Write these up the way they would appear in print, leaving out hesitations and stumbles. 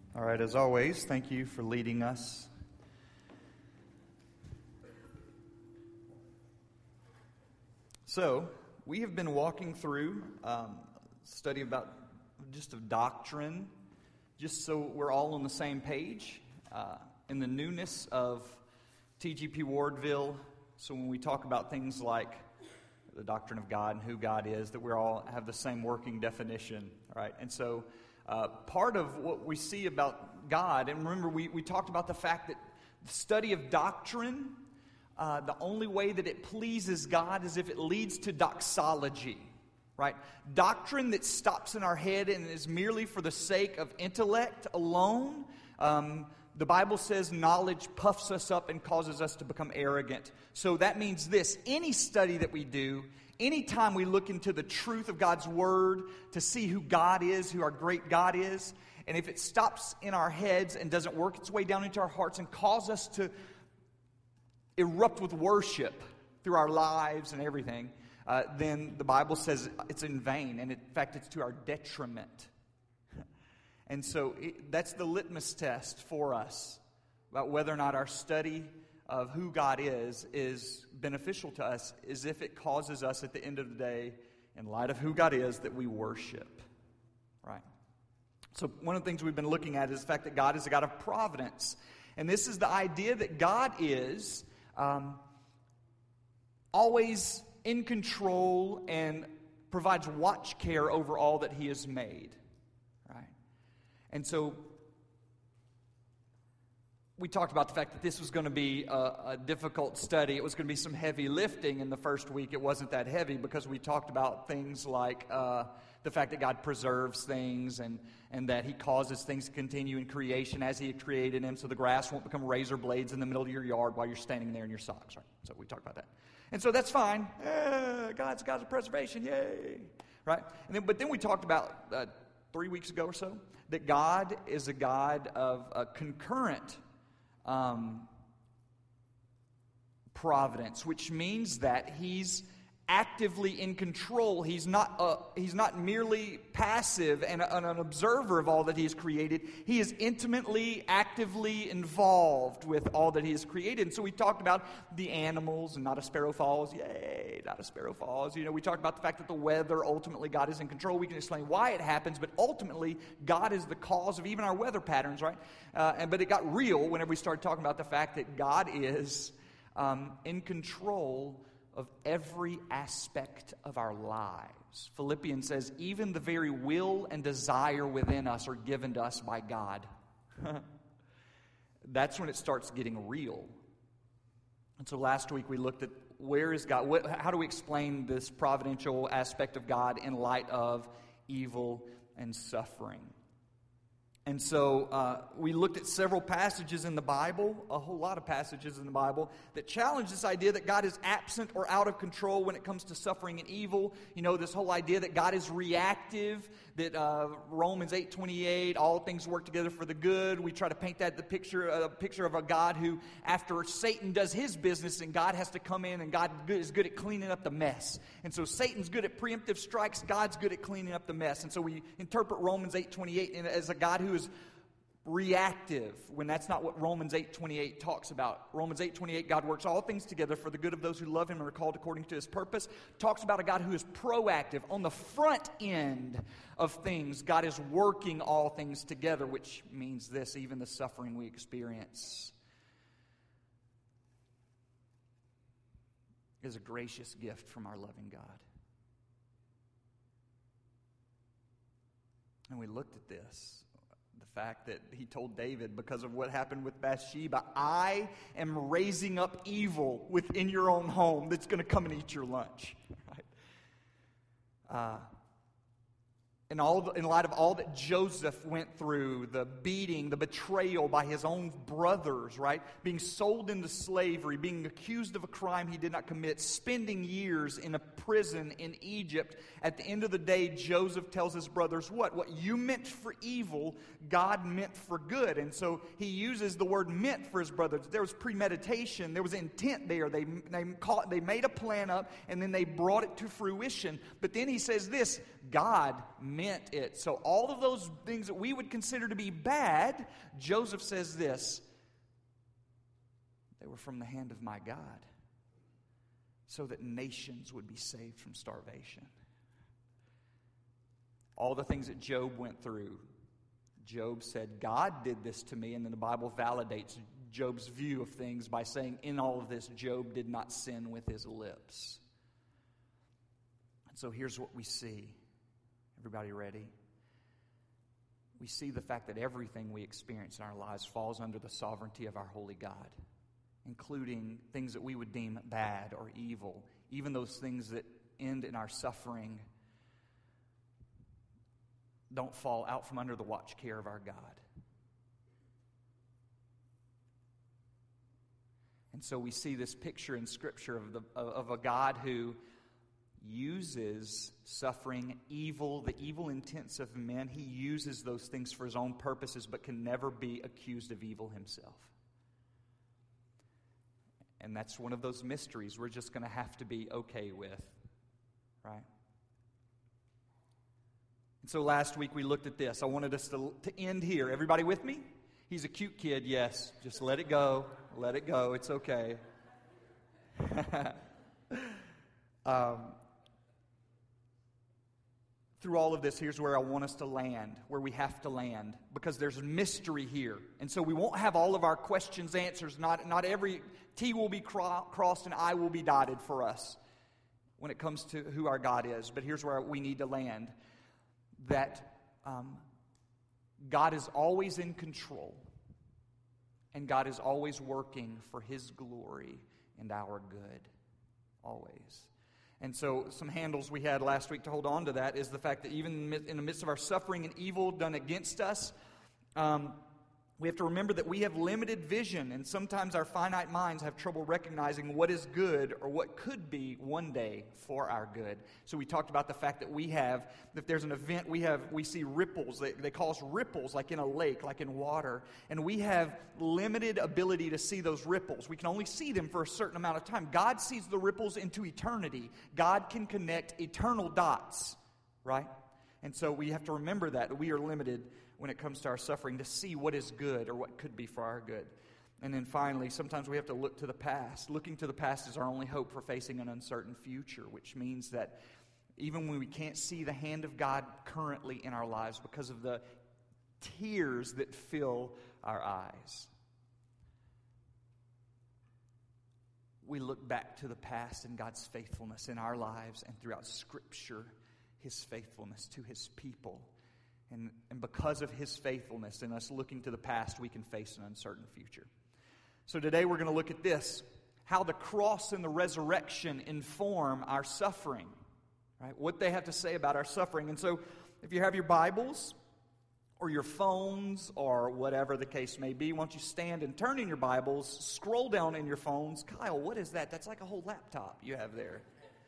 All right, as always, thank you for leading us. So, we have been walking through study about just of doctrine, just so we're all on the same page in the newness of TGP Wardville. So when we talk about things like the doctrine of God and who God is, that we all have the same working definition, right? And so part of what we see about God, and remember we talked about the fact that the study of doctrine, the only way that it pleases God is if it leads to doxology, right? Doctrine that stops in our head and is merely for the sake of intellect alone. The Bible says knowledge puffs us up and causes us to become arrogant. So that means this: any study that we do, anytime we look into the truth of God's Word to see who God is, who our great God is, and if it stops in our heads and doesn't work its way down into our hearts and cause us to erupt with worship through our lives and everything, then the Bible says it's in vain, and in fact it's to our detriment. And so that's the litmus test for us about whether or not our study of who God is beneficial to us, is if it causes us at the end of the day, in light of who God is, that we worship. Right? So one of the things we've been looking at is the fact that God is a God of providence. And this is the idea that God is always in control and provides watch care over all that He has made. Right? And so we talked about the fact that this was going to be a difficult study. It was going to be some heavy lifting in the first week. It wasn't that heavy because we talked about things like the fact that God preserves things and that He causes things to continue in creation as He had created them, so the grass won't become razor blades in the middle of your yard while you're standing there in your socks. Right? So we talked about that. And so that's fine. God's of preservation. Yay. Right? But then we talked about 3 weeks ago or so that God is a God of concurrent providence, which means that He's actively in control. He's not merely passive and an observer of all that He has created. He is intimately, actively involved with all that He has created. And so we talked about the animals, and not a sparrow falls. Yay, not a sparrow falls. You know, we talked about the fact that the weather, ultimately God is in control. We can explain why it happens, but ultimately God is the cause of even our weather patterns, right? But it got real whenever we started talking about the fact that God is in control of every aspect of our lives. Philippians says, even the very will and desire within us are given to us by God. That's when it starts getting real. And so last week we looked at where is God, how do we explain this providential aspect of God in light of evil and suffering? And so we looked at several passages in the Bible, a whole lot of passages in the Bible, that challenge this idea that God is absent or out of control when it comes to suffering and evil. You know, this whole idea that God is reactive, that Romans 8:28, all things work together for the good. We try to paint that a picture of a God who, after Satan does his business, and God has to come in, and God is good at cleaning up the mess. And so Satan's good at preemptive strikes, God's good at cleaning up the mess. And so we interpret Romans 8:28 as a God who is reactive, when that's not what Romans 8:28 talks about. Romans 8:28, God works all things together for the good of those who love Him and are called according to His purpose. Talks about a God who is proactive. On the front end of things, God is working all things together, which means this: even the suffering we experience is a gracious gift from our loving God. And we looked at this. The fact that He told David, because of what happened with Bathsheba, I am raising up evil within your own home that's going to come and eat your lunch. Right? In light of all that Joseph went through, the beating, the betrayal by his own brothers, right? Being sold into slavery, being accused of a crime he did not commit, spending years in a prison in Egypt. At the end of the day, Joseph tells his brothers, what? What you meant for evil, God meant for good. And so he uses the word meant for his brothers. There was premeditation. There was intent there. They made a plan up, and then they brought it to fruition. But then he says this: God meant it. So all of those things that we would consider to be bad, Joseph says this, they were from the hand of my God, so that nations would be saved from starvation. All the things that Job went through, Job said, God did this to me, and then the Bible validates Job's view of things by saying, in all of this, Job did not sin with his lips. And so here's what we see. Everybody ready? We see the fact that everything we experience in our lives falls under the sovereignty of our holy God, including things that we would deem bad or evil, even those things that end in our suffering don't fall out from under the watch care of our God. And so we see this picture in Scripture of a God who uses suffering, evil, the evil intents of men. He uses those things for his own purposes, but can never be accused of evil himself. And that's one of those mysteries we're just going to have to be okay with, right? And so last week we looked at this. I wanted us to end here. Everybody with me? He's a cute kid, yes. Just let it go. Let it go. It's okay. Through all of this, here's where I want us to land, where we have to land, because there's mystery here. And so we won't have all of our questions answered. Not every T will be crossed and I will be dotted for us when it comes to who our God is. But here's where we need to land, that God is always in control, and God is always working for His glory and our good, always. And so some handles we had last week to hold on to that is the fact that even in the midst of our suffering and evil done against us, we have to remember that we have limited vision, and sometimes our finite minds have trouble recognizing what is good or what could be one day for our good. So we talked about the fact that if there's an event, we see ripples. They call us ripples, like in a lake, like in water. And we have limited ability to see those ripples. We can only see them for a certain amount of time. God sees the ripples into eternity. God can connect eternal dots, right? And so we have to remember that we are limited when it comes to our suffering to see what is good or what could be for our good. And then finally, sometimes we have to look to the past. Looking to the past is our only hope for facing an uncertain future, which means that even when we can't see the hand of God currently in our lives because of the tears that fill our eyes, we look back to the past and God's faithfulness in our lives and throughout Scripture, His faithfulness to His people. And because of His faithfulness and us looking to the past, we can face an uncertain future. So today we're going to look at this, how the cross and the resurrection inform our suffering, right? What they have to say about our suffering. And so if you have your Bibles or your phones or whatever the case may be, why don't you stand and turn in your Bibles, scroll down in your phones. Kyle, what is that? That's like a whole laptop you have there.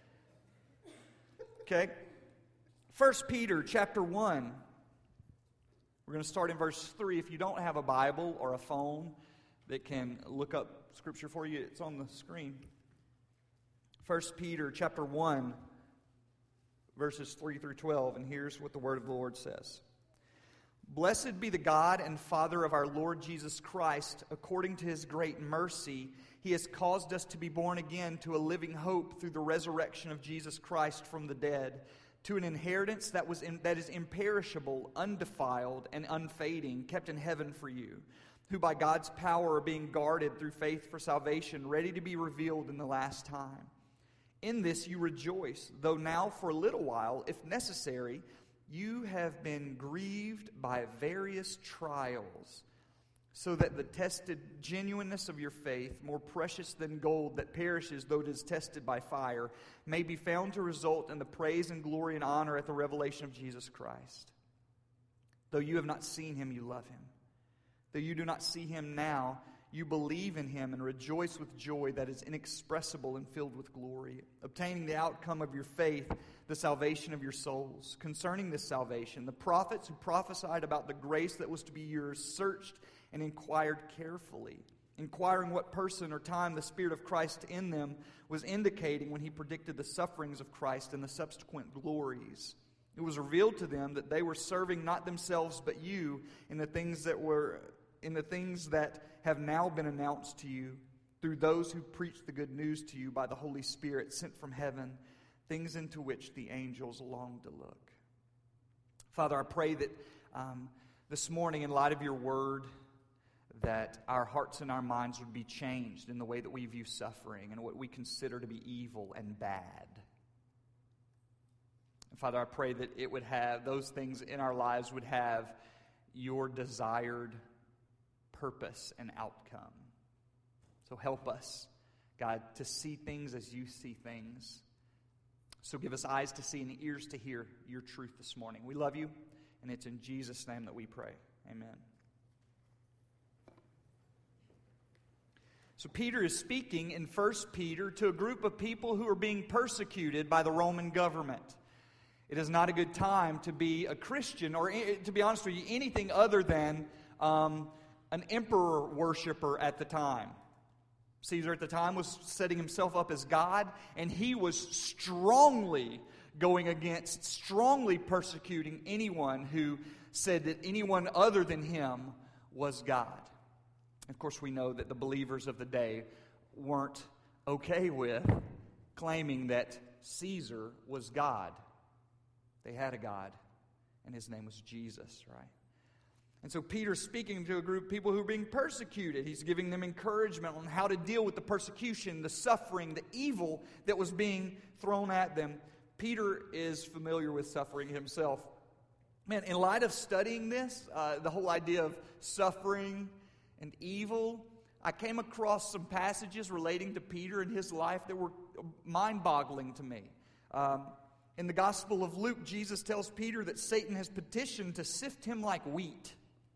Okay. 1 Peter chapter 1. We're going to start in verse 3. If you don't have a Bible or a phone that can look up Scripture for you, it's on the screen. 1 Peter chapter 1, verses 3 through 12, and here's what the Word of the Lord says. Blessed be the God and Father of our Lord Jesus Christ. According to His great mercy, He has caused us to be born again to a living hope through the resurrection of Jesus Christ from the dead, to an inheritance that is imperishable, undefiled, and unfading, kept in heaven for you, who by God's power are being guarded through faith for salvation, ready to be revealed in the last time. In this you rejoice, though now for a little while, if necessary, you have been grieved by various trials, so that the tested genuineness of your faith, more precious than gold that perishes though it is tested by fire, may be found to result in the praise and glory and honor at the revelation of Jesus Christ. Though you have not seen Him, you love Him. Though you do not see Him now, you believe in Him and rejoice with joy that is inexpressible and filled with glory, obtaining the outcome of your faith, the salvation of your souls. Concerning this salvation, the prophets who prophesied about the grace that was to be yours searched and inquired carefully, inquiring what person or time the Spirit of Christ in them was indicating when He predicted the sufferings of Christ and the subsequent glories It was revealed to them that they were serving not themselves but you in the things that have now been announced to you through those who preach the good news to you by the Holy Spirit sent from heaven, things into which the angels long to look. Father, I pray that this morning, in light of your word, that our hearts and our minds would be changed in the way that we view suffering and what we consider to be evil and bad. And Father, I pray that it would have, those things in our lives would have your desired purpose and outcome. So help us, God, to see things as you see things. So give us eyes to see and ears to hear your truth this morning. We love you, and it's in Jesus' name that we pray. Amen. So Peter is speaking in 1 Peter to a group of people who are being persecuted by the Roman government. It is not a good time to be a Christian, or to be honest with you, anything other than an emperor worshiper at the time. Caesar at the time was setting himself up as God, and he was strongly persecuting anyone who said that anyone other than him was God. Of course, we know that the believers of the day weren't okay with claiming that Caesar was God. They had a God, and his name was Jesus, right? And so Peter's speaking to a group of people who are being persecuted. He's giving them encouragement on how to deal with the persecution, the suffering, the evil that was being thrown at them. Peter is familiar with suffering himself. Man, in light of studying this, the whole idea of suffering and evil, I came across some passages relating to Peter and his life that were mind-boggling to me. In the Gospel of Luke, Jesus tells Peter that Satan has petitioned to sift him like wheat.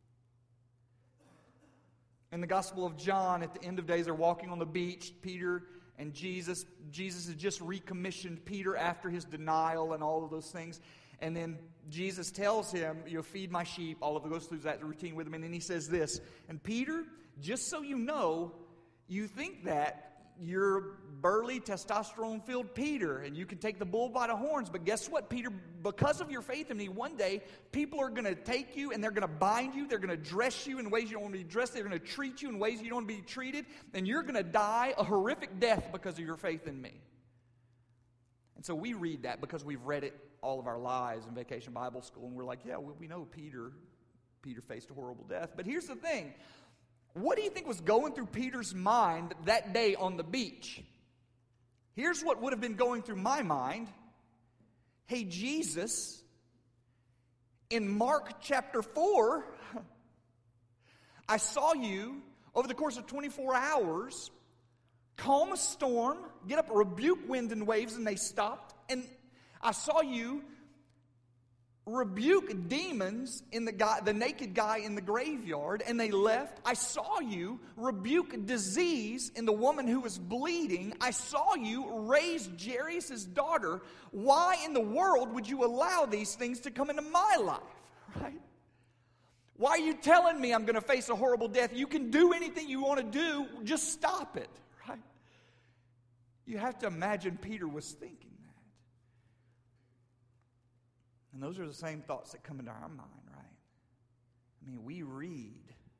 In the Gospel of John, at the end of days, they're walking on the beach, Peter and Jesus. Jesus has just recommissioned Peter after his denial and all of those things. And then Jesus tells him, feed my sheep. All of it goes through that routine with him. And then he says this, and Peter, just so you know, you think that you're burly, testosterone-filled Peter, and you can take the bull by the horns. But guess what, Peter? Because of your faith in me, one day, people are going to take you, and they're going to bind you. They're going to dress you in ways you don't want to be dressed. They're going to treat you in ways you don't want to be treated. And you're going to die a horrific death because of your faith in me. And so we read that because we've read it all of our lives in Vacation Bible School, and we're like, yeah, we know Peter faced a horrible death. But here's the thing. What do you think was going through Peter's mind that day on the beach? Here's what would have been going through my mind. Hey, Jesus, in Mark chapter 4, I saw you over the course of 24 hours calm a storm, get up, rebuke wind and waves, and they stopped. And I saw you rebuke demons in the naked guy in the graveyard, and they left. I saw you rebuke disease in the woman who was bleeding. I saw you raise Jairus' daughter. Why in the world would you allow these things to come into my life, right? Why are you telling me I'm going to face a horrible death? You can do anything you want to do, just stop it, right? You have to imagine Peter was thinking. And those are the same thoughts that come into our mind, right? I mean, we read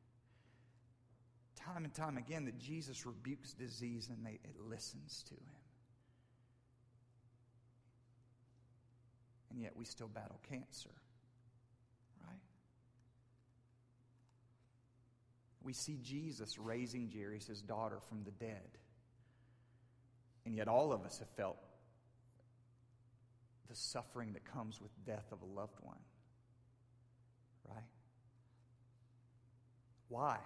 time and time again that Jesus rebukes disease and it listens to him. And yet we still battle cancer, right? We see Jesus raising Jairus' daughter from the dead. And yet all of us have felt the suffering that comes with death of a loved one. Right? Why?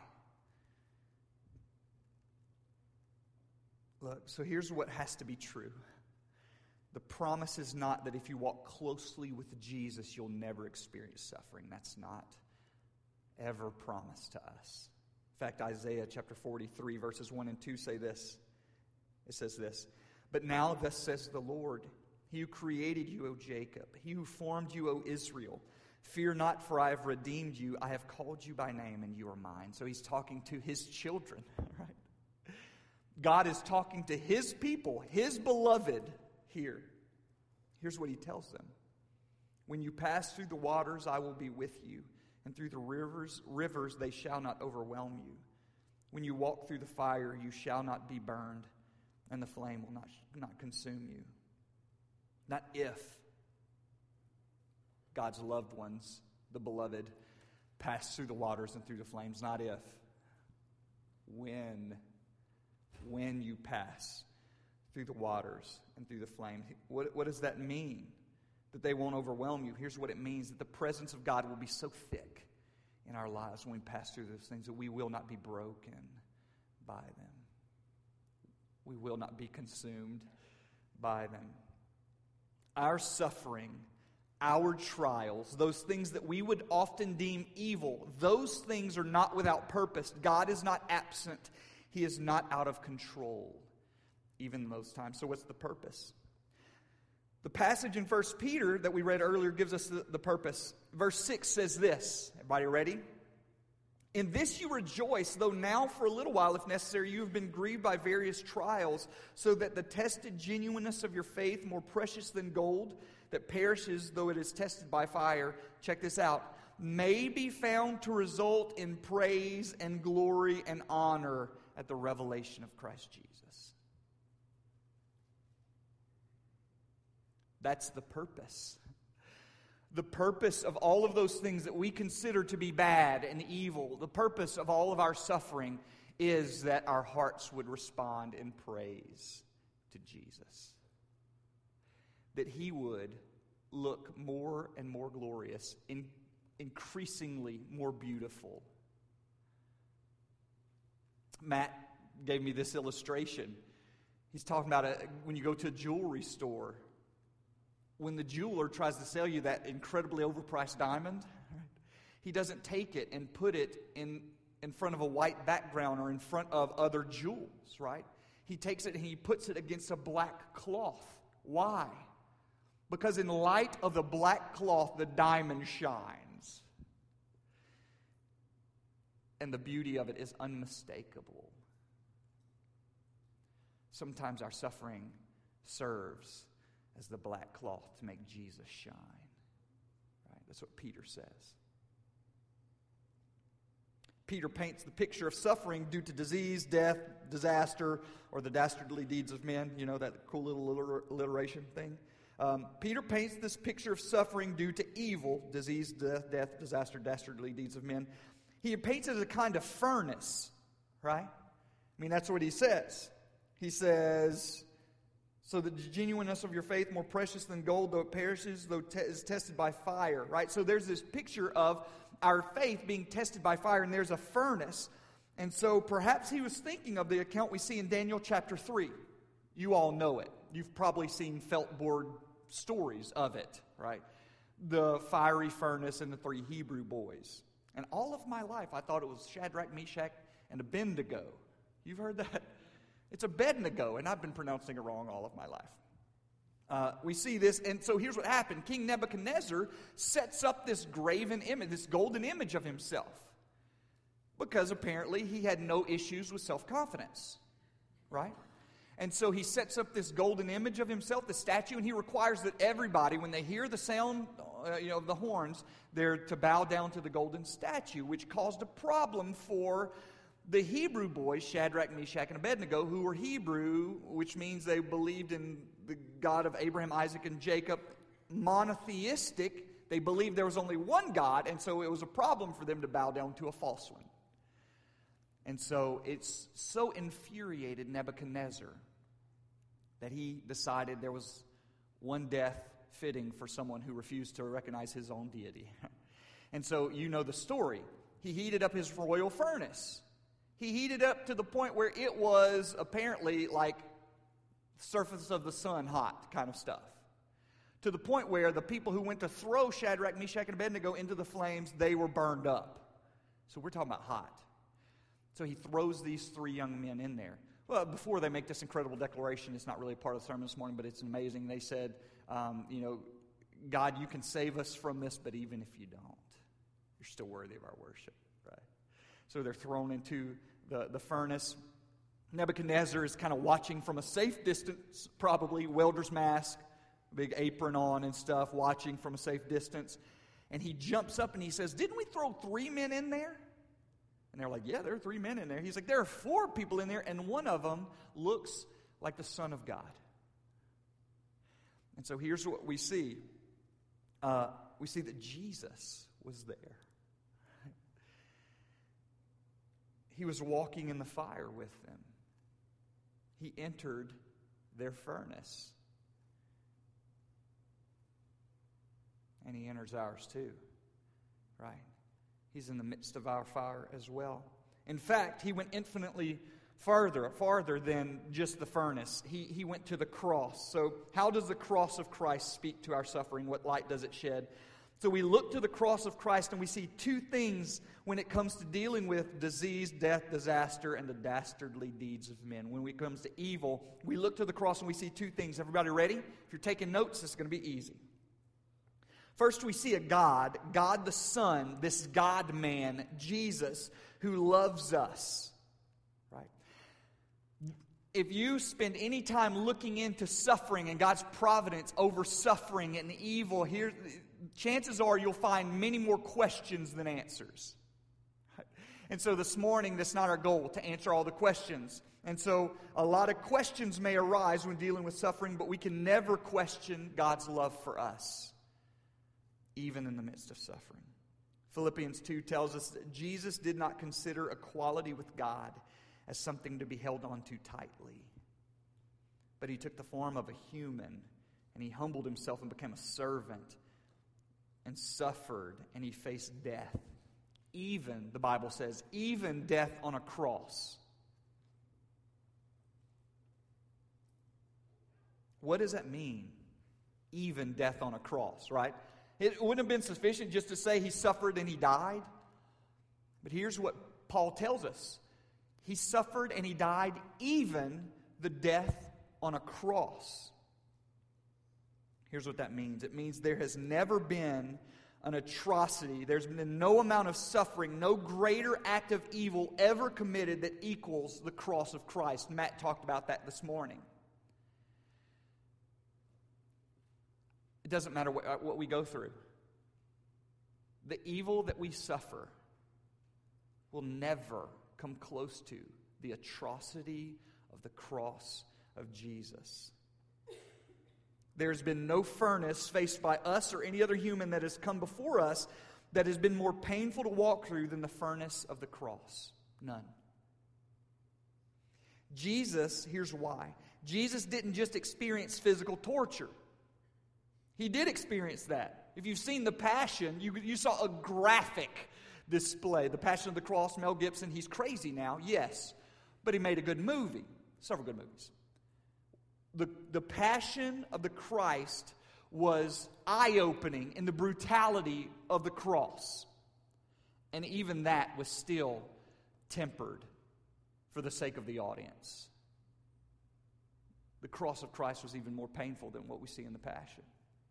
Look, so here's what has to be true. The promise is not that if you walk closely with Jesus, you'll never experience suffering. That's not ever promised to us. In fact, Isaiah chapter 43, verses 1 and 2 say this. It says this, "But now thus says the Lord, He who created you, O Jacob, He who formed you, O Israel, fear not, for I have redeemed you. I have called you by name, and you are mine." So he's talking to his children, right? God is talking to his people, his beloved here. Here's what he tells them. When you pass through the waters, I will be with you, and through the rivers they shall not overwhelm you. When you walk through the fire, you shall not be burned, and the flame will not consume you. Not if God's loved ones, the beloved, pass through the waters and through the flames. Not if. When you pass through the waters and through the flames. What does that mean? That they won't overwhelm you. Here's what it means. That the presence of God will be so thick in our lives when we pass through those things that we will not be broken by them. We will not be consumed by them. Our suffering, our trials, those things that we would often deem evil, those things are not without purpose. God is not absent. He is not out of control, even most times. So what's the purpose? The passage in 1 Peter that we read earlier gives us the purpose. Verse 6 says this. Everybody ready? In this you rejoice, though now for a little while, if necessary, you have been grieved by various trials, so that the tested genuineness of your faith, more precious than gold, that perishes though it is tested by fire, check this out, may be found to result in praise and glory and honor at the revelation of Christ Jesus. That's the purpose. The purpose of all of those things that we consider to be bad and evil, the purpose of all of our suffering is that our hearts would respond in praise to Jesus. That He would look more and more glorious, increasingly more beautiful. Matt gave me this illustration. He's talking about when you go to a jewelry store, when the jeweler tries to sell you that incredibly overpriced diamond, right, he doesn't take it and put it in front of a white background or in front of other jewels, right? He takes it and he puts it against a black cloth. Why? Because in light of the black cloth, the diamond shines. And the beauty of it is unmistakable. Sometimes our suffering serves as the black cloth to make Jesus shine. Right? That's what Peter says. Peter paints the picture of suffering due to disease, death, disaster, or the dastardly deeds of men. You know, that cool little alliteration thing. Peter paints this picture of suffering due to evil, disease, death, disaster, dastardly deeds of men. He paints it as a kind of furnace, right? I mean, that's what he says. He says, so the genuineness of your faith, more precious than gold, though it perishes, though is tested by fire, right? So there's this picture of our faith being tested by fire, and there's a furnace. And so perhaps he was thinking of the account we see in Daniel chapter 3. You all know it. You've probably seen felt board stories of it, right? The fiery furnace and the 3 Hebrew boys. And all of my life, I thought it was Shadrach, Meshach, and Abednego. You've heard that? It's Abednego, and I've been pronouncing it wrong all of my life. We see this, and so here's what happened. King Nebuchadnezzar sets up this graven image, this golden image of himself, because apparently he had no issues with self-confidence, right? And so he sets up this golden image of himself, the statue, and he requires that everybody, when they hear the sound of the horns, they're to bow down to the golden statue, which caused a problem for the Hebrew boys, Shadrach, Meshach, and Abednego, who were Hebrew, which means they believed in the God of Abraham, Isaac, and Jacob, monotheistic. They believed there was only one God, and so it was a problem for them to bow down to a false one. And so it's so infuriated Nebuchadnezzar that he decided there was one death fitting for someone who refused to recognize his own deity. And so you know the story. He heated up his royal furnace. He heated up to the point where it was apparently like surface of the sun hot kind of stuff. To the point where the people who went to throw Shadrach, Meshach, and Abednego into the flames, they were burned up. So we're talking about hot. So he throws these 3 young men in there. Well, before they make this incredible declaration, it's not really a part of the sermon this morning, but it's amazing. They said, God, you can save us from this, but even if you don't, you're still worthy of our worship, right? So they're thrown into the furnace. Nebuchadnezzar is kind of watching from a safe distance, probably, welder's mask, big apron on and stuff, watching from a safe distance. And he jumps up and he says, "Didn't we throw 3 men in there?" And they're like, "Yeah, there are 3 men in there." He's like, "There are 4 people in there, and one of them looks like the Son of God." And so here's what we see. We see that Jesus was there. He was walking in the fire with them. He entered their furnace. And he enters ours too, right? He's in the midst of our fire as well. In fact, he went infinitely farther than just the furnace. He went to the cross. So how does the cross of Christ speak to our suffering? What light does it shed? So we look to the cross of Christ and we see 2 things when it comes to dealing with disease, death, disaster, and the dastardly deeds of men. When it comes to evil, we look to the cross and we see 2 things. Everybody ready? If you're taking notes, this is going to be easy. First, we see a God the Son, this God-man, Jesus, who loves us. Right? If you spend any time looking into suffering and God's providence over suffering and evil, here, chances are you'll find many more questions than answers. And so this morning, that's not our goal, to answer all the questions. And so a lot of questions may arise when dealing with suffering, but we can never question God's love for us, even in the midst of suffering. Philippians 2 tells us that Jesus did not consider equality with God as something to be held on to tightly. But he took the form of a human, and he humbled himself and became a servant, and suffered, and he faced death. Even, the Bible says, even death on a cross. What does that mean? Even death on a cross, right? It wouldn't have been sufficient just to say he suffered and he died. But here's what Paul tells us. He suffered and he died even the death on a cross. Here's what that means. It means there has never been an atrocity. There's been no amount of suffering, no greater act of evil ever committed that equals the cross of Christ. Matt talked about that this morning. It doesn't matter what we go through. The evil that we suffer will never come close to the atrocity of the cross of Jesus. There's been no furnace faced by us or any other human that has come before us that has been more painful to walk through than the furnace of the cross. None. Jesus, here's why. Jesus didn't just experience physical torture. He did experience that. If you've seen The Passion, you saw a graphic display. The Passion of the Cross, Mel Gibson, he's crazy now, yes. But he made a good movie. Several good movies. The Passion of the Christ was eye-opening in the brutality of the cross. And even that was still tempered for the sake of the audience. The cross of Christ was even more painful than what we see in the Passion.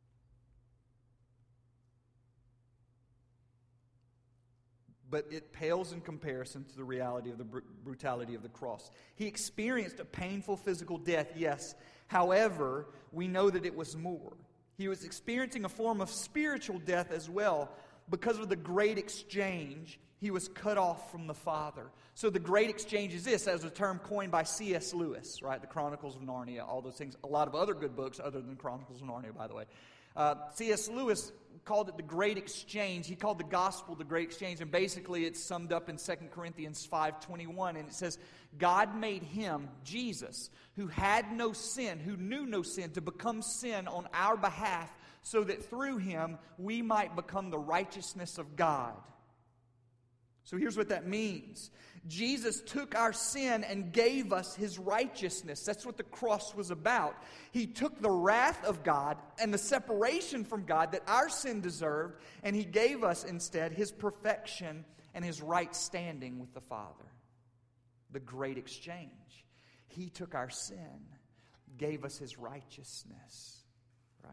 But it pales in comparison to the reality of the brutality of the cross. He experienced a painful physical death, yes. However, we know that it was more. He was experiencing a form of spiritual death as well. Because of the great exchange, he was cut off from the Father. So the great exchange is this, as a term coined by C.S. Lewis, right? The Chronicles of Narnia, all those things. A lot of other good books other than Chronicles of Narnia, by the way. C.S. Lewis called it the Great Exchange. He called the gospel the Great Exchange, and basically it's summed up in 2 Corinthians 5:21, and it says, God made him, Jesus, who had no sin, who knew no sin, to become sin on our behalf, so that through him we might become the righteousness of God. So here's what that means. Jesus took our sin and gave us his righteousness. That's what the cross was about. He took the wrath of God and the separation from God that our sin deserved, and he gave us instead his perfection and his right standing with the Father. The great exchange. He took our sin, gave us his righteousness. Right?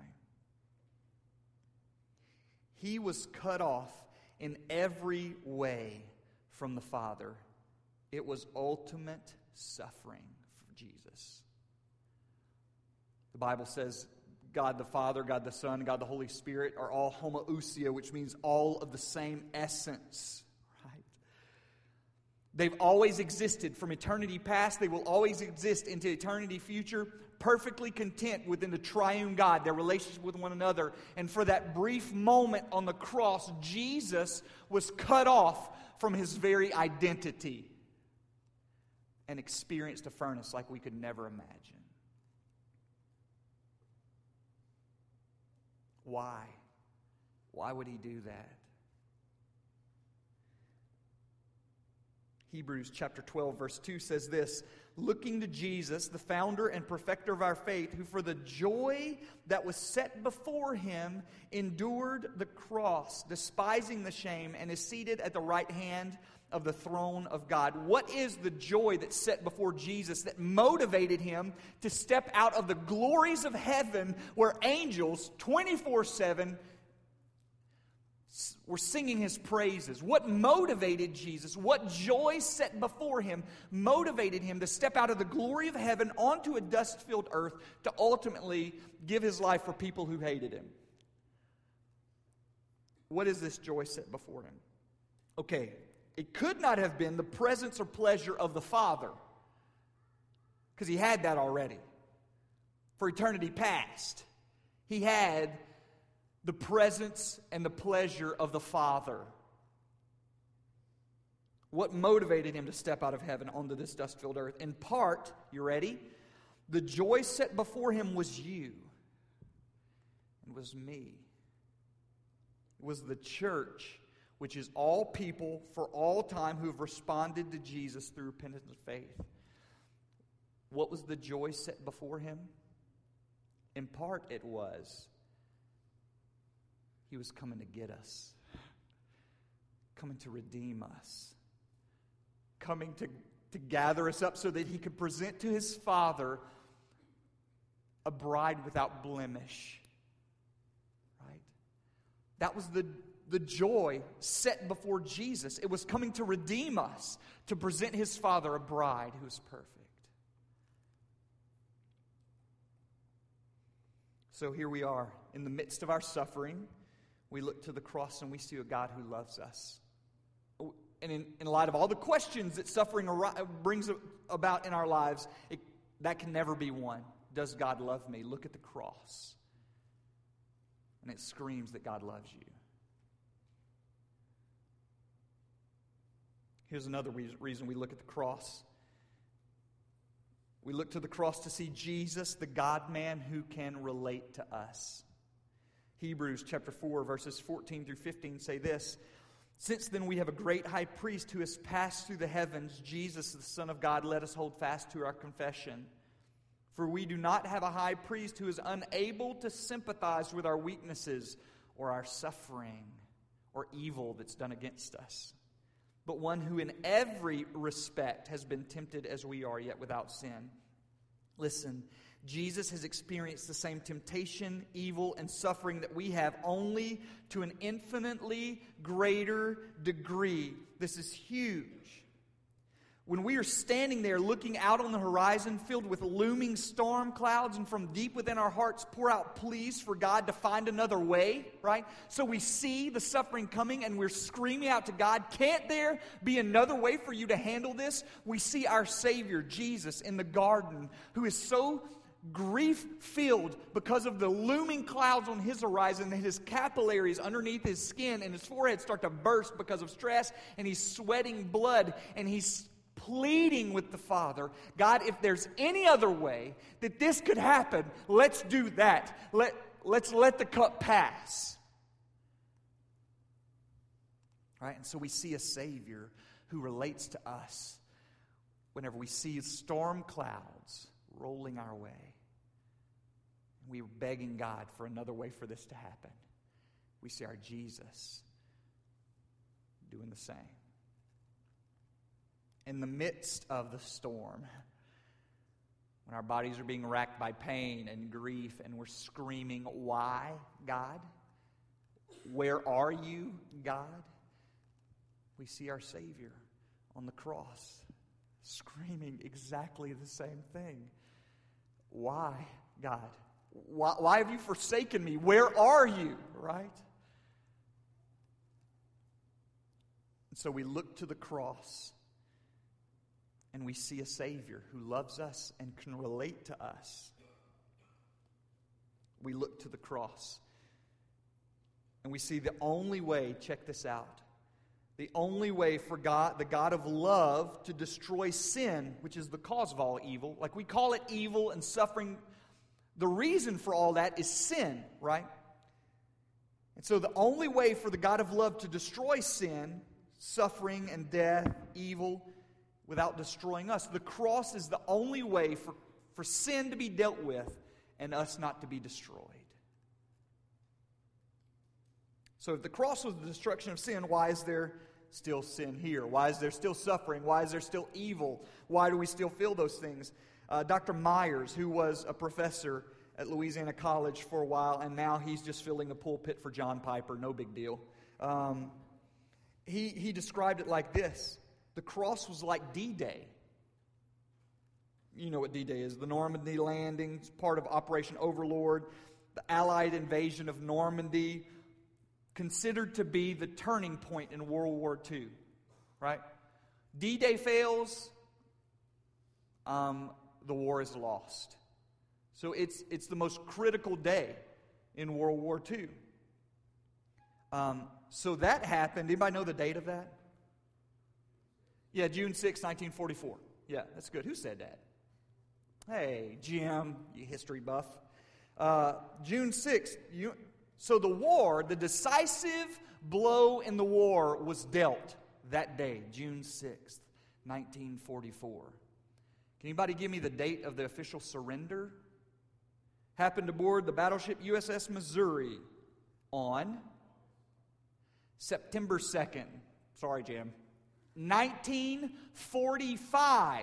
He was cut off in every way from the Father. It was ultimate suffering for Jesus. The Bible says God the Father, God the Son, God the Holy Spirit are all homoousia, which means all of the same essence. Right? They've always existed from eternity past. They will always exist into eternity future, perfectly content within the triune God, their relationship with one another. And for that brief moment on the cross, Jesus was cut off from his very identity and experienced a furnace like we could never imagine. Why? Why would he do that? Hebrews chapter 12, verse 2 says this, looking to Jesus, the founder and perfecter of our faith, who for the joy that was set before him endured the cross, despising the shame, and is seated at the right hand of the throne of God. What is the joy that's set before Jesus that motivated him to step out of the glories of heaven where angels 24/7 were singing his praises? What motivated Jesus? What joy set before him motivated him to step out of the glory of heaven onto a dust-filled earth to ultimately give his life for people who hated him? What is this joy set before him? Okay, it could not have been the presence or pleasure of the Father, because he had that already. For eternity past, he had the presence and the pleasure of the Father. What motivated him to step out of heaven onto this dust-filled earth? In part, you ready? The joy set before him was you. It was me. It was the church, which is all people for all time who have responded to Jesus through repentance and faith. What was the joy set before him? In part, it was he was coming to get us, coming to redeem us, coming to gather us up so that he could present to his Father a bride without blemish. Right? That was the joy set before Jesus. It was coming to redeem us, to present his Father a bride who is perfect. So here we are, in the midst of our suffering. We look to the cross and we see a God who loves us. And in light of all the questions that suffering brings about in our lives, that can never be one. Does God love me? Look at the cross. And it screams that God loves you. Here's another reason we look at the cross. We look to the cross to see Jesus, the God-man who can relate to us. Hebrews chapter 4, verses 14 through 15 say this, since then we have a great high priest who has passed through the heavens, Jesus, the Son of God, let us hold fast to our confession. For we do not have a high priest who is unable to sympathize with our weaknesses or our suffering or evil that's done against us, but one who in every respect has been tempted as we are, yet without sin. Listen, Jesus has experienced the same temptation, evil, and suffering that we have, only to an infinitely greater degree. This is huge. When we are standing there looking out on the horizon filled with looming storm clouds, and from deep within our hearts pour out pleas for God to find another way, right? So we see the suffering coming and we're screaming out to God, can't there be another way for you to handle this? We see our Savior, Jesus, in the garden, who is so grief-filled because of the looming clouds on his horizon that his capillaries underneath his skin and his forehead start to burst because of stress, and he's sweating blood, and he's pleading with the Father, God, if there's any other way that this could happen, let's do that. Let's let the cup pass. Right? And so we see a Savior who relates to us whenever we see storm clouds rolling our way. We are begging God for another way for this to happen. We see our Jesus doing the same. In the midst of the storm, when our bodies are being racked by pain and grief and we're screaming, why, God? Where are you, God? We see our Savior on the cross screaming exactly the same thing. Why, God? Why have you forsaken me? Where are you? Right? And so we look to the cross and we see a Savior who loves us and can relate to us. We look to the cross and we see the only way, check this out, the only way for God, the God of love, to destroy sin, which is the cause of all evil. Like we call it evil and suffering. The reason for all that is sin, right? And so the only way for the God of love to destroy sin, suffering and death, evil, without destroying us, the cross is the only way for sin to be dealt with and us not to be destroyed. So if the cross was the destruction of sin, why is there still sin here? Why is there still suffering? Why is there still evil? Why do we still feel those things? Dr. Myers, who was a professor at Louisiana College for a while, and now he's just filling the pulpit for John Piper, no big deal. He described it like this. The cross was like D-Day. You know what D-Day is. The Normandy landing, part of Operation Overlord, the Allied invasion of Normandy, considered to be the turning point in World War II. Right? D-Day fails, the war is lost. So it's the most critical day in World War II. So that happened. Anybody know the date of that? Yeah, June 6, 1944. Yeah, that's good. Who said that? Hey, Jim, you history buff. June 6th. So the war, the decisive blow in the war was dealt that day, June 6th, 1944. Can anybody give me the date of the official surrender? Happened aboard the battleship USS Missouri on September 2nd. Sorry, Jim. 1945.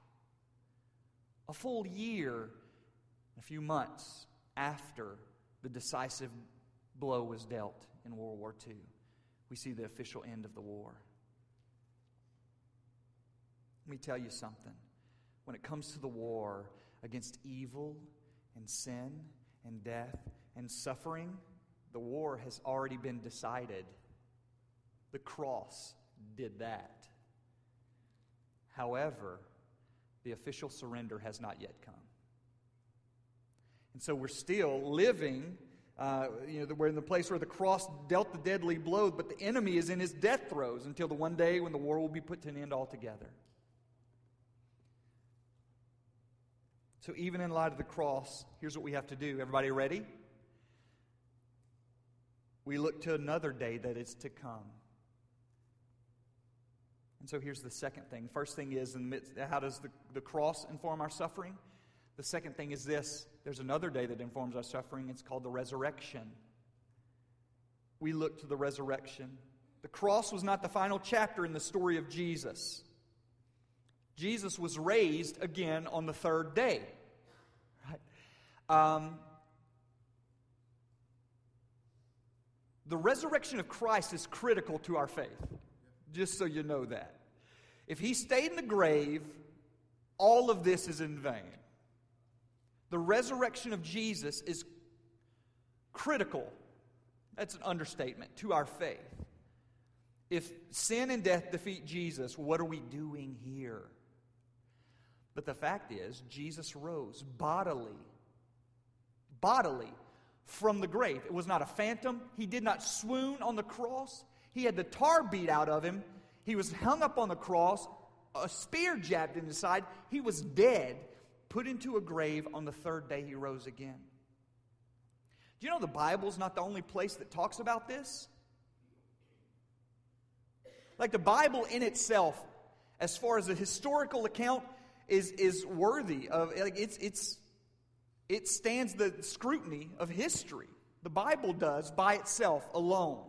A full year, a few months after the decisive blow was dealt in World War II, we see the official end of the war. Let me tell you something. When it comes to the war against evil and sin and death and suffering, the war has already been decided. The cross did that. However, the official surrender has not yet come. And so we're still living, we're in the place where the cross dealt the deadly blow, but the enemy is in his death throes until the one day when the war will be put to an end altogether. So even in light of the cross, here's what we have to do. Everybody ready? We look to another day that is to come. And so here's the second thing. First thing is, how does the cross inform our suffering? The second thing is this. There's another day that informs our suffering. It's called the resurrection. We look to the resurrection. The cross was not the final chapter in the story of Jesus. Jesus was raised again on the third day. Right? The resurrection of Christ is critical to our faith. Just so you know that. If he stayed in the grave, all of this is in vain. The resurrection of Jesus is critical. That's an understatement to our faith. If sin and death defeat Jesus, what are we doing here? But the fact is, Jesus rose bodily from the grave. It was not a phantom. He did not swoon on the cross. He had the tar beat out of him. He was hung up on the cross. A spear jabbed in his side. He was dead, put into a grave. On the third day, he rose again. Do you know the Bible's not the only place that talks about this? Like the Bible in itself, as far as a historical account, is worthy of, like it stands the scrutiny of history. The Bible does by itself alone.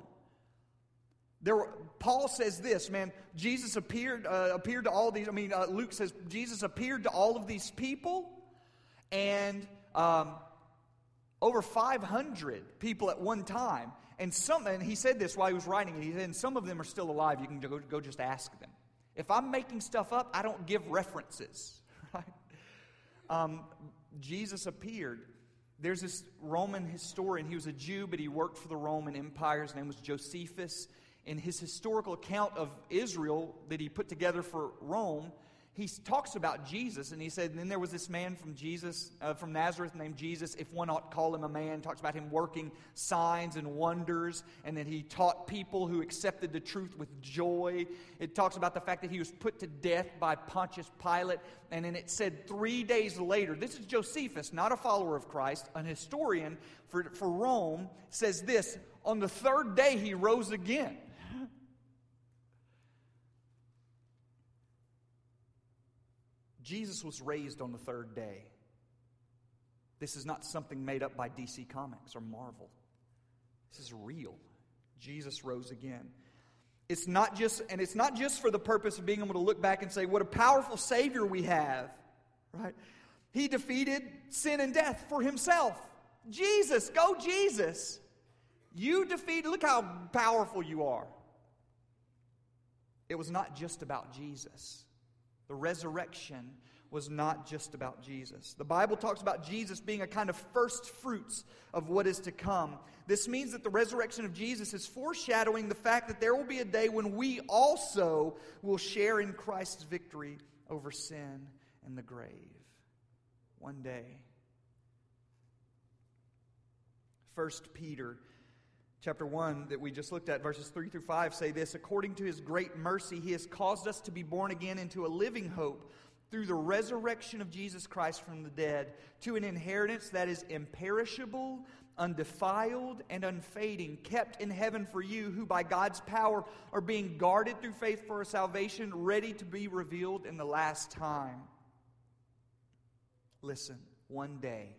Paul says this, man, Jesus appeared to all these, Luke says Jesus appeared to all of these people, and over 500 people at one time. And he said this while he was writing it. He said, and some of them are still alive. You can go just ask them. If I'm making stuff up, I don't give references. Right? Jesus appeared. There's this Roman historian. He was a Jew, but he worked for the Roman Empire. His name was Josephus. In his historical account of Israel that he put together for Rome, he talks about Jesus, and he said, and then there was this man from Nazareth named Jesus, if one ought to call him a man, talks about him working signs and wonders, and then he taught people who accepted the truth with joy. It talks about the fact that he was put to death by Pontius Pilate, and then it said 3 days later, this is Josephus, not a follower of Christ, an historian for Rome, says this, on the third day he rose again. Jesus was raised on the third day. This is not something made up by DC Comics or Marvel. This is real. Jesus rose again. It's not just for the purpose of being able to look back and say, what a powerful Savior we have. Right? He defeated sin and death for himself. Jesus, go Jesus. You defeated, look how powerful you are. It was not just about Jesus. The resurrection was not just about Jesus. The Bible talks about Jesus being a kind of first fruits of what is to come. This means that the resurrection of Jesus is foreshadowing the fact that there will be a day when we also will share in Christ's victory over sin and the grave. One day. 1 Peter Chapter 1 that we just looked at, verses 3 through 5, say this, according to His great mercy, He has caused us to be born again into a living hope through the resurrection of Jesus Christ from the dead, to an inheritance that is imperishable, undefiled, and unfading, kept in heaven for you, who by God's power are being guarded through faith for a salvation ready to be revealed in the last time. Listen, one day,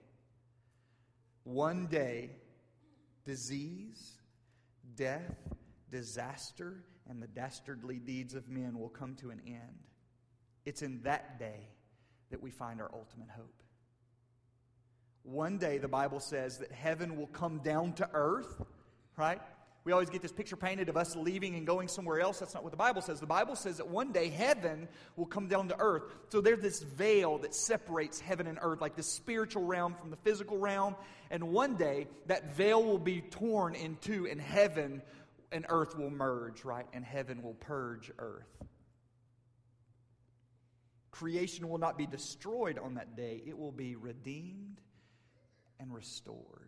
disease, death, disaster, and the dastardly deeds of men will come to an end. It's in that day that we find our ultimate hope. One day, the Bible says that heaven will come down to earth, right? We always get this picture painted of us leaving and going somewhere else. That's not what the Bible says. The Bible says that one day heaven will come down to earth. So there's this veil that separates heaven and earth, like the spiritual realm from the physical realm. And one day that veil will be torn in two, and heaven and earth will merge, right? And heaven will purge earth. Creation will not be destroyed on that day. It will be redeemed and restored.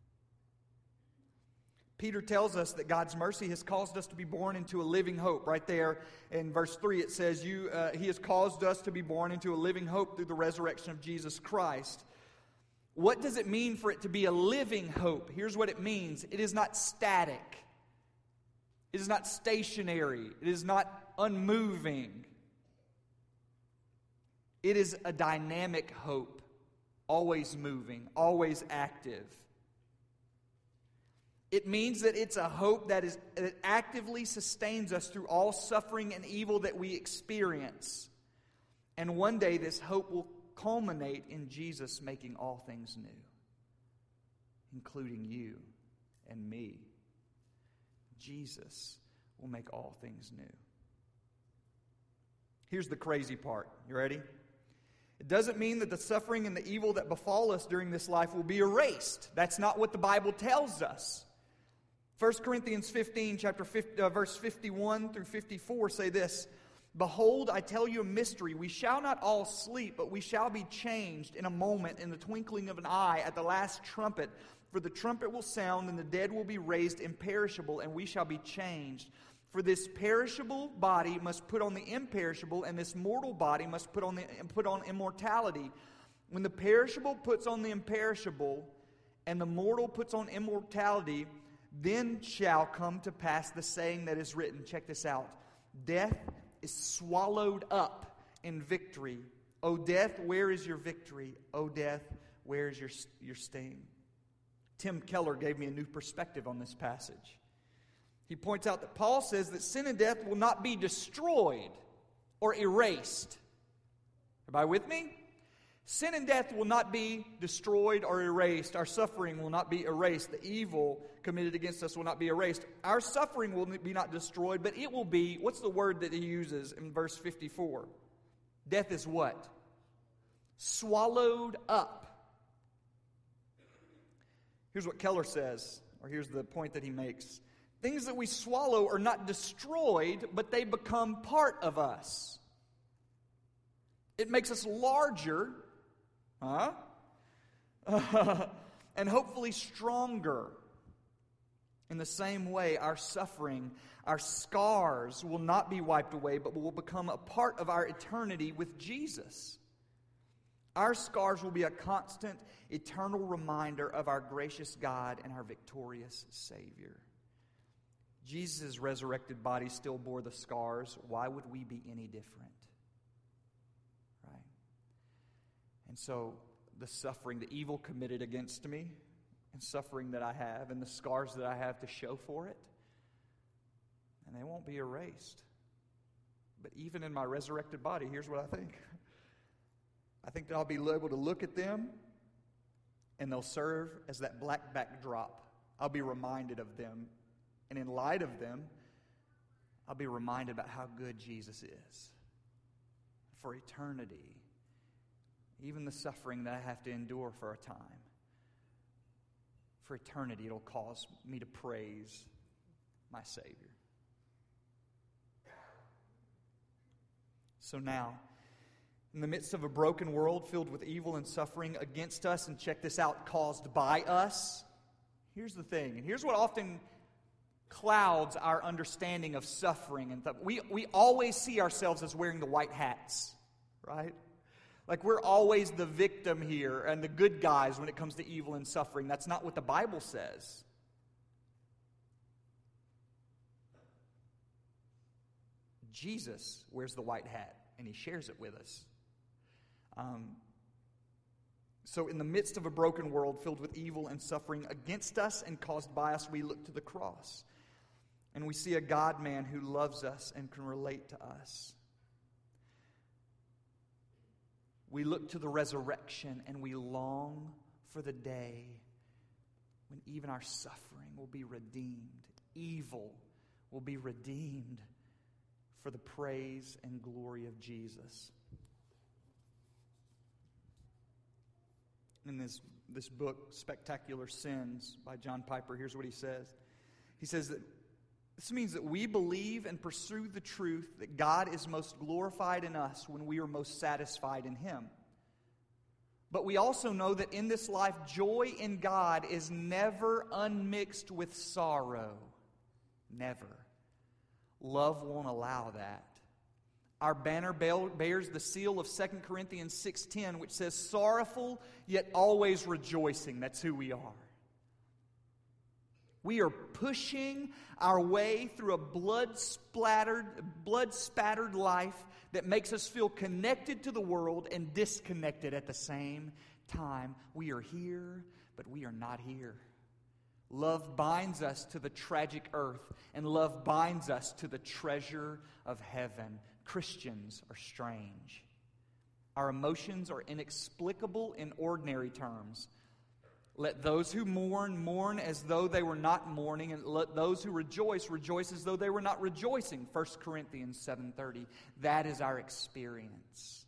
Peter tells us that God's mercy has caused us to be born into a living hope. Right there in verse 3 it says, He has caused us to be born into a living hope through the resurrection of Jesus Christ. What does it mean for it to be a living hope? Here's what it means. It is not static. It is not stationary. It is not unmoving. It is a dynamic hope, always moving, always active. It means that it's a hope that actively sustains us through all suffering and evil that we experience. And one day this hope will culminate in Jesus making all things new, including you and me. Jesus will make all things new. Here's the crazy part. You ready? It doesn't mean that the suffering and the evil that befall us during this life will be erased. That's not what the Bible tells us. 1 Corinthians 15, verse 51 through 54 say this, Behold, I tell you a mystery. We shall not all sleep, but we shall be changed in a moment, in the twinkling of an eye, at the last trumpet. For the trumpet will sound, and the dead will be raised imperishable, and we shall be changed. For this perishable body must put on the imperishable, and this mortal body must put on immortality. When the perishable puts on the imperishable, and the mortal puts on immortality, then shall come to pass the saying that is written. Check this out. Death is swallowed up in victory. O death, where is your victory? O death, where is your sting? Tim Keller gave me a new perspective on this passage. He points out that Paul says that sin and death will not be destroyed or erased. Everybody with me? Sin and death will not be destroyed or erased. Our suffering will not be erased. The evil committed against us will not be erased. Our suffering will be not destroyed, but it will be, what's the word that he uses in verse 54? Death is what? Swallowed up. Here's what Keller says, or here's the point that he makes. Things that we swallow are not destroyed, but they become part of us. It makes us larger, and hopefully stronger. In the same way, our suffering, our scars will not be wiped away, but will become a part of our eternity with Jesus. Our scars will be a constant, eternal reminder of our gracious God and our victorious Savior. Jesus' resurrected body still bore the scars. Why would we be any different? Right? And so, the suffering, the evil committed against me, and suffering that I have, and the scars that I have to show for it, and they won't be erased. But even in my resurrected body, here's what I think. I think that I'll be able to look at them, and they'll serve as that black backdrop. I'll be reminded of them. And in light of them, I'll be reminded about how good Jesus is. For eternity, even the suffering that I have to endure for a time, for eternity, it'll cause me to praise my Savior. So now, in the midst of a broken world filled with evil and suffering against us, and check this out, caused by us, here's the thing, and here's what often clouds our understanding of suffering. And we always see ourselves as wearing the white hats, right? Like we're always the victim here and the good guys when it comes to evil and suffering. That's not what the Bible says. Jesus wears the white hat, and he shares it with us. So in the midst of a broken world filled with evil and suffering against us and caused by us, we look to the cross. And we see a God-man who loves us and can relate to us. We look to the resurrection, and we long for the day when even our suffering will be redeemed. Evil will be redeemed for the praise and glory of Jesus. In this book, Spectacular Sins, by John Piper, here's what he says. He says that this means that we believe and pursue the truth that God is most glorified in us when we are most satisfied in Him. But we also know that in this life, joy in God is never unmixed with sorrow. Never. Love won't allow that. Our banner bears the seal of 2 Corinthians 6:10, which says, sorrowful yet always rejoicing. That's who we are. We are pushing our way through a blood-spattered life that makes us feel connected to the world and disconnected at the same time. We are here, but we are not here. Love binds us to the tragic earth, and love binds us to the treasure of heaven. Christians are strange. Our emotions are inexplicable in ordinary terms. Let those who mourn, mourn as though they were not mourning, and let those who rejoice, rejoice as though they were not rejoicing. 1 Corinthians 7:30. That is our experience.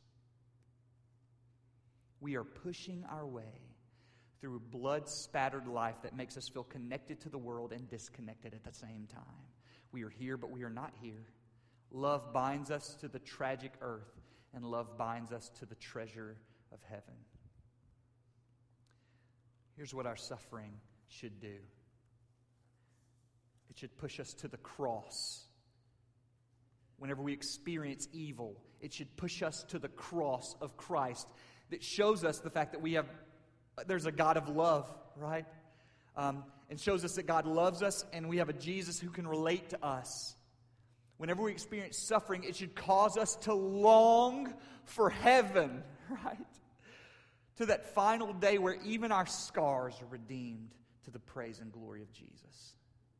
We are pushing our way through a blood-spattered life that makes us feel connected to the world and disconnected at the same time. We are here, but we are not here. Love binds us to the tragic earth, and love binds us to the treasure of heaven. Here's what our suffering should do. It should push us to the cross. Whenever we experience evil, it should push us to the cross of Christ that shows us the fact that there's a God of love, right? And shows us that God loves us, and we have a Jesus who can relate to us. Whenever we experience suffering, it should cause us to long for heaven, right? To that final day where even our scars are redeemed to the praise and glory of Jesus.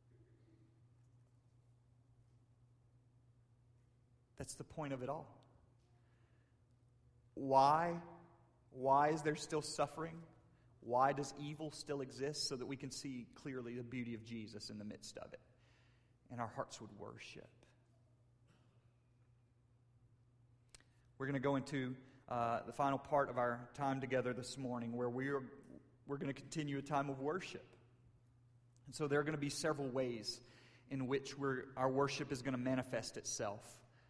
That's the point of it all. Why? Why is there still suffering? Why does evil still exist? So that we can see clearly the beauty of Jesus in the midst of it. And our hearts would worship. We're going to go into the final part of our time together this morning, where we're going to continue a time of worship. And so there are going to be several ways in which our worship is going to manifest itself.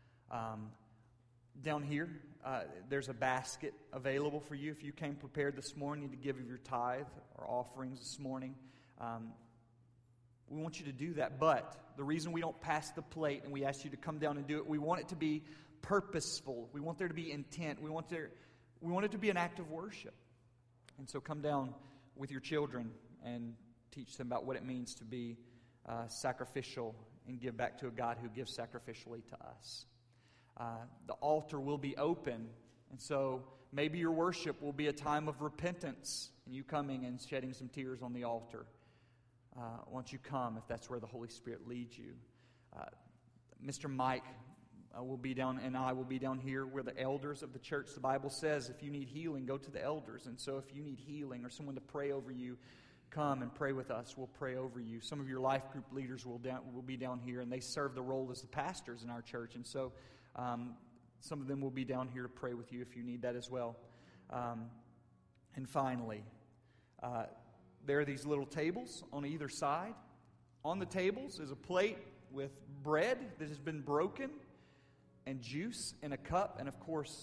Down here, there's a basket available for you. If you came prepared this morning to give of your tithe or offerings this morning, we want you to do that. But the reason we don't pass the plate and we ask you to come down and do it, we want it to be purposeful. We want there to be intent. We want it to be an act of worship. And so come down with your children and teach them about what it means to be sacrificial and give back to a God who gives sacrificially to us. The altar will be open, and so maybe your worship will be a time of repentance and you coming and shedding some tears on the altar. Once you come, if that's where the Holy Spirit leads you. Mr. Mike will be down, and I will be down here. We're the elders of the church. The Bible says if you need healing, go to the elders. And so if you need healing or someone to pray over you, come and pray with us. We'll pray over you. Some of your life group leaders will be down here, and they serve the role as the pastors in our church. And so some of them will be down here to pray with you if you need that as well. And finally, there are these little tables on either side. On the tables is a plate with bread that has been broken and juice in a cup. And of course,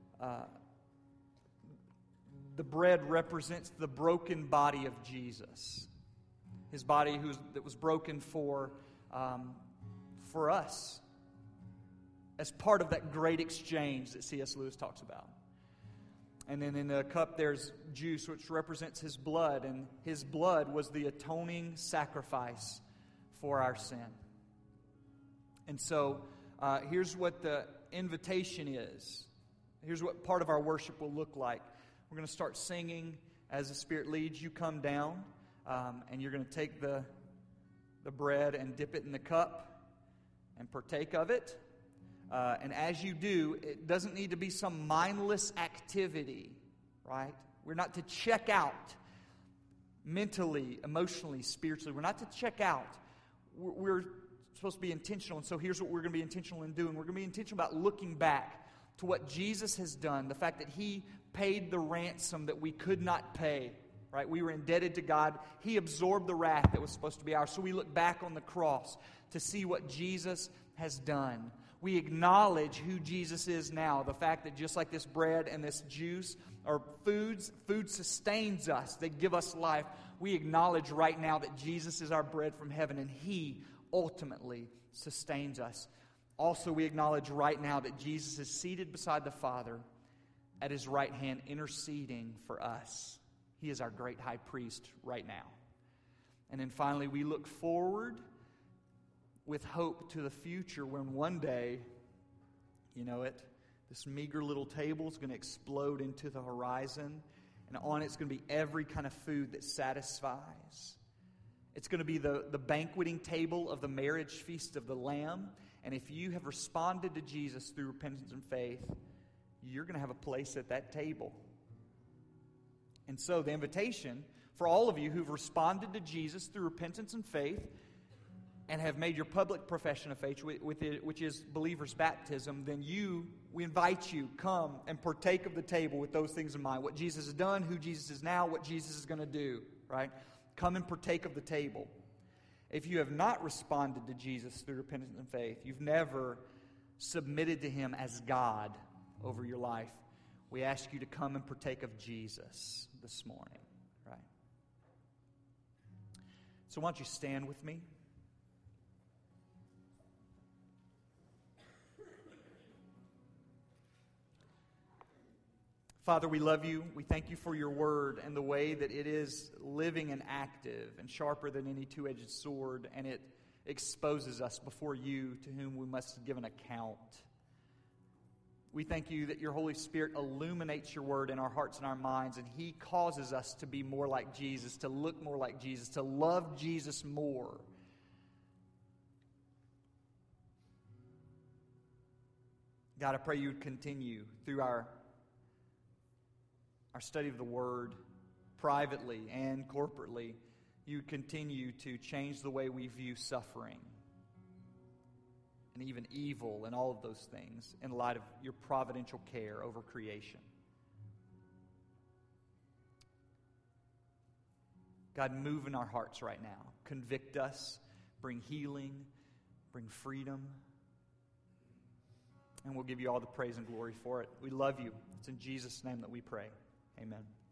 the bread represents the broken body of Jesus. His body that was broken for us as part of that great exchange that C.S. Lewis talks about. And then in the cup there's juice, which represents His blood. And His blood was the atoning sacrifice for our sin. And so here's what the invitation is. Here's what part of our worship will look like. We're going to start singing as the Spirit leads. You come down, and you're going to take the bread and dip it in the cup and partake of it. And as you do, it doesn't need to be some mindless activity, right? We're not to check out mentally, emotionally, spiritually. We're not to check out. We're supposed to be intentional. And so here's what we're going to be intentional in doing. We're going to be intentional about looking back to what Jesus has done, the fact that He paid the ransom that we could not pay, right? We were indebted to God. He absorbed the wrath that was supposed to be ours. So we look back on the cross to see what Jesus has done. We acknowledge who Jesus is now. The fact that just like this bread and this juice are food sustains us. They give us life. We acknowledge right now that Jesus is our bread from heaven and He ultimately sustains us. Also, we acknowledge right now that Jesus is seated beside the Father at His right hand, interceding for us. He is our great high priest right now. And then finally, we look forward with hope to the future when one day, this meager little table is going to explode into the horizon, and on it's going to be every kind of food that satisfies. It's going to be the banqueting table of the marriage feast of the Lamb. And if you have responded to Jesus through repentance and faith, you're going to have a place at that table. And so the invitation for all of you who've responded to Jesus through repentance and faith and have made your public profession of faith, which is believer's baptism, then we invite you, come and partake of the table with those things in mind. What Jesus has done, who Jesus is now, what Jesus is going to do, right? Come and partake of the table. If you have not responded to Jesus through repentance and faith, you've never submitted to Him as God over your life, we ask you to come and partake of Jesus this morning, right? So why don't you stand with me? Father, we love You. We thank You for Your word and the way that it is living and active and sharper than any two-edged sword, and it exposes us before You to whom we must give an account. We thank You that Your Holy Spirit illuminates Your word in our hearts and our minds, and He causes us to be more like Jesus, to look more like Jesus, to love Jesus more. God, I pray You would continue through our study of the Word, privately and corporately. You continue to change the way we view suffering and even evil and all of those things in light of Your providential care over creation. God, move in our hearts right now. Convict us, bring healing, bring freedom. And we'll give you all the praise and glory for it. We love you. It's in Jesus' name that we pray. Amen.